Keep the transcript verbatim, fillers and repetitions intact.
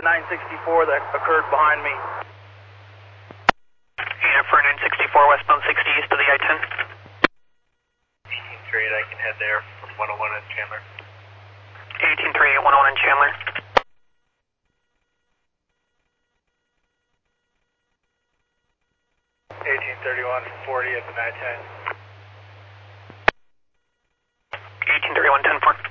nine sixty-four that occurred behind me. Yeah, for nine sixty-four westbound sixty east of the I ten. eighteen three eight, I can head there from one oh one in Chandler. eighteen three eight, one oh one in Chandler. eighteen thirty-one forty at the nine ten. eighteen thirty-one ten four.